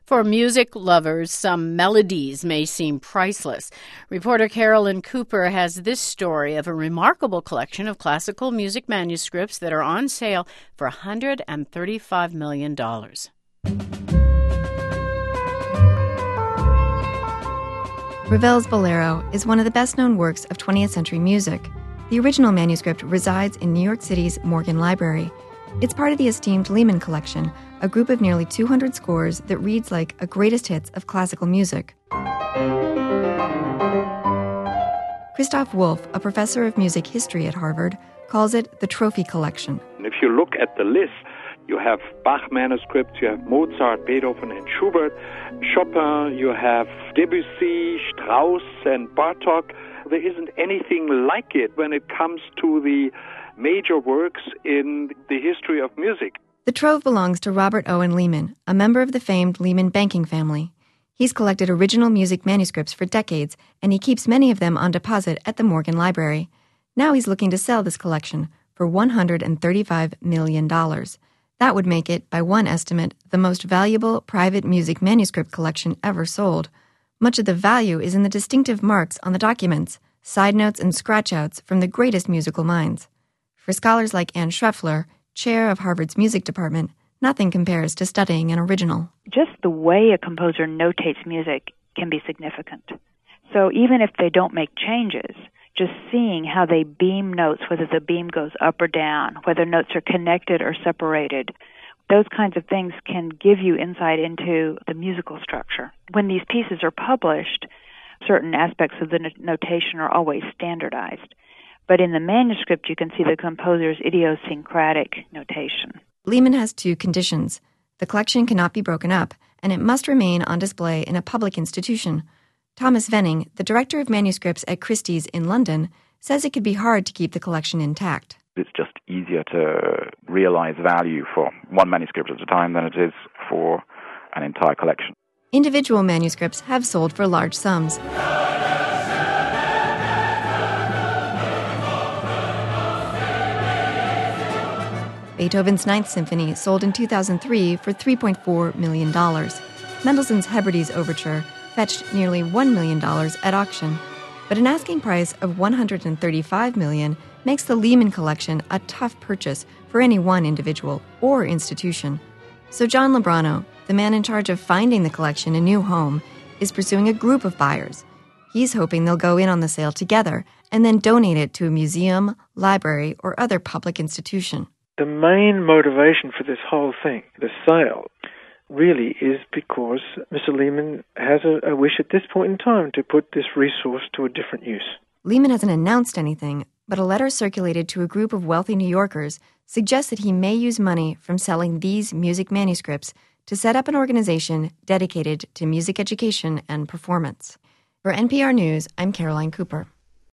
For music lovers, some melodies may seem priceless. Reporter Carolyn Cooper has this story of a remarkable collection of classical music manuscripts that are on sale for $135 million. Ravel's Bolero is one of the best-known works of 20th century music. The original manuscript resides in New York City's Morgan Library. It's part of the esteemed Lehman Collection, a group of nearly 200 scores that reads like a greatest hits of classical music. Christoph Wolff, a professor of music history at Harvard, calls it the trophy collection. If you look at the list, you have Bach manuscripts, you have Mozart, Beethoven, and Schubert, Chopin, you have Debussy, Strauss, and Bartók. There isn't anything like it when it comes to the major works in the history of music. The trove belongs to Robert Owen Lehman, a member of the famed Lehman banking family. He's collected original music manuscripts for decades, and he keeps many of them on deposit at the Morgan Library. Now he's looking to sell this collection for $135 million. That would make it, by one estimate, the most valuable private music manuscript collection ever sold. Much of the value is in the distinctive marks on the documents, side notes and scratch-outs from the greatest musical minds. For scholars like Anne Schreffler, chair of Harvard's music department, nothing compares to studying an original. Just the way a composer notates music can be significant. So even if they don't make changes, just seeing how they beam notes, whether the beam goes up or down, whether notes are connected or separated, those kinds of things can give you insight into the musical structure. When these pieces are published, certain aspects of the notation are always standardized. But in the manuscript, you can see the composer's idiosyncratic notation. Lehman has two conditions. The collection cannot be broken up, and it must remain on display in a public institution. Thomas Venning, the director of manuscripts at Christie's in London, says it could be hard to keep the collection intact. It's just easier to realize value for one manuscript at a time than it is for an entire collection. Individual manuscripts have sold for large sums. Beethoven's Ninth Symphony sold in 2003 for $3.4 million. Mendelssohn's Hebrides Overture fetched nearly $1 million at auction. But an asking price of $135 million makes the Lehman Collection a tough purchase for any one individual or institution. So John Lebrano, the man in charge of finding the collection a new home, is pursuing a group of buyers. He's hoping they'll go in on the sale together and then donate it to a museum, library, or other public institution. The main motivation for this whole thing, the sale, really is because Mr. Lehman has a wish at this point in time to put this resource to a different use. Lehman hasn't announced anything, but a letter circulated to a group of wealthy New Yorkers suggests that he may use money from selling these music manuscripts to set up an organization dedicated to music education and performance. For NPR News, I'm Caroline Cooper.